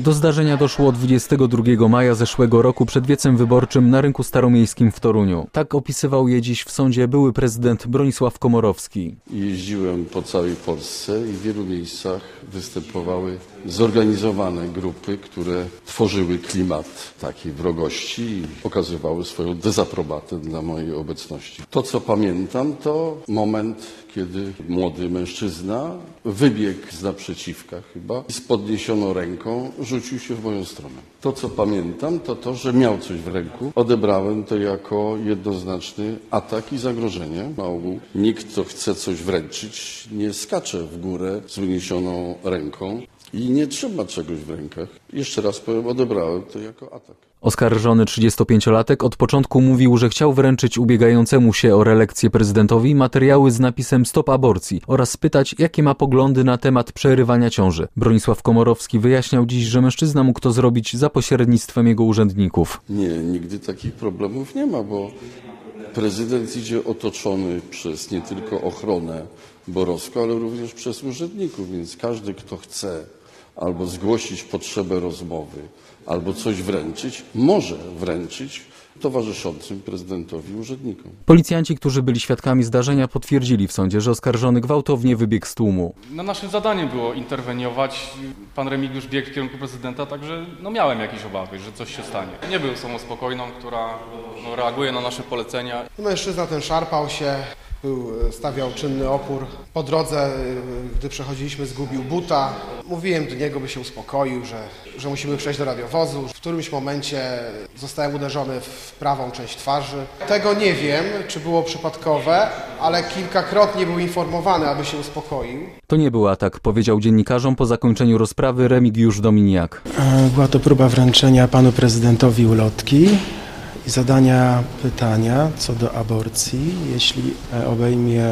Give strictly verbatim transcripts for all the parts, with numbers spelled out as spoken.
Do zdarzenia doszło dwudziestego drugiego maja zeszłego roku przed wiecem wyborczym na rynku staromiejskim w Toruniu. Tak opisywał je dziś w sądzie były prezydent Bronisław Komorowski. Jeździłem po całej Polsce i w wielu miejscach występowały zorganizowane grupy, które tworzyły klimat takiej wrogości i okazywały swoją dezaprobatę dla mojej obecności. To, co pamiętam, to moment, kiedy młody mężczyzna wybiegł z naprzeciwka chyba i z podniesioną ręką rzucił się w moją stronę. To, co pamiętam, to to, że miał coś w ręku. Odebrałem to jako jednoznaczny atak i zagrożenie. Na ogół nikt, kto chce coś wręczyć, nie skacze w górę z wyniesioną ręką i nie trzyma czegoś w rękach. Jeszcze raz powiem, odebrałem to jako atak. Oskarżony trzydziestopięciolatek od początku mówił, że chciał wręczyć ubiegającemu się o reelekcję prezydentowi materiały z napisem Stop aborcji oraz spytać, jakie ma poglądy na temat przerywania ciąży. Bronisław Komorowski wyjaśniał dziś, że mężczyzna mógł to zrobić za pośrednictwem jego urzędników. Nie, nigdy takich problemów nie ma, bo prezydent idzie otoczony przez nie tylko ochronę borowską, ale również przez urzędników, więc każdy, kto chce albo zgłosić potrzebę rozmowy, albo coś wręczyć, może wręczyć towarzyszącym prezydentowi urzędnikom. Policjanci, którzy byli świadkami zdarzenia, potwierdzili w sądzie, że oskarżony gwałtownie wybiegł z tłumu. No, naszym zadaniem było interweniować. Pan Remigiusz biegł w kierunku prezydenta, także no, miałem jakieś obawy, że coś się stanie. Nie był osobą spokojną, która no, reaguje na nasze polecenia. Mężczyzna ten szarpał się, był, stawiał czynny opór. Po drodze, gdy przechodziliśmy, zgubił buta. Mówiłem do niego, by się uspokoił, że, że musimy przejść do radiowozu. W którymś momencie zostałem uderzony w prawą część twarzy. Tego nie wiem, czy było przypadkowe, ale kilkakrotnie był informowany, aby się uspokoił. To nie był atak, powiedział dziennikarzom po zakończeniu rozprawy Remigiusz Dominiak. Była to próba wręczenia panu prezydentowi ulotki i zadania pytania co do aborcji, jeśli obejmie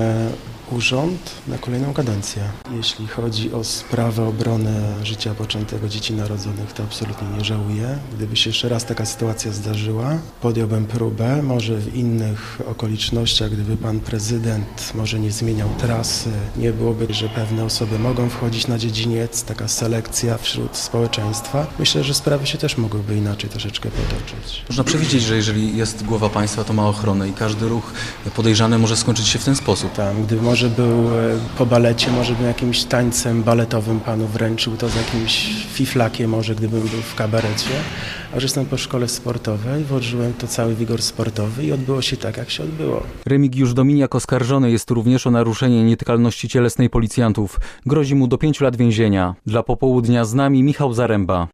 urząd na kolejną kadencję. Jeśli chodzi o sprawę obrony życia poczętego dzieci narodzonych, to absolutnie nie żałuję. Gdyby się jeszcze raz taka sytuacja zdarzyła, podjąłbym próbę, może w innych okolicznościach, gdyby pan prezydent może nie zmieniał trasy, nie byłoby, że pewne osoby mogą wchodzić na dziedziniec, taka selekcja wśród społeczeństwa. Myślę, że sprawy się też mogłyby inaczej troszeczkę potoczyć. Można przewidzieć, że jeżeli jest głowa państwa, to ma ochronę i każdy ruch podejrzany może skończyć się w ten sposób. Tam, gdyby może był po balecie, może bym jakimś tańcem baletowym panu wręczył to z jakimś fiflakiem, może gdybym był w kabarecie, a że jestem po szkole sportowej, włożyłem to cały wigor sportowy i odbyło się tak, jak się odbyło. Remigiusz Dominiak oskarżony jest również o naruszenie nietykalności cielesnej policjantów. Grozi mu do pięciu lat więzienia. Dla Popołudnia z nami Michał Zaręba.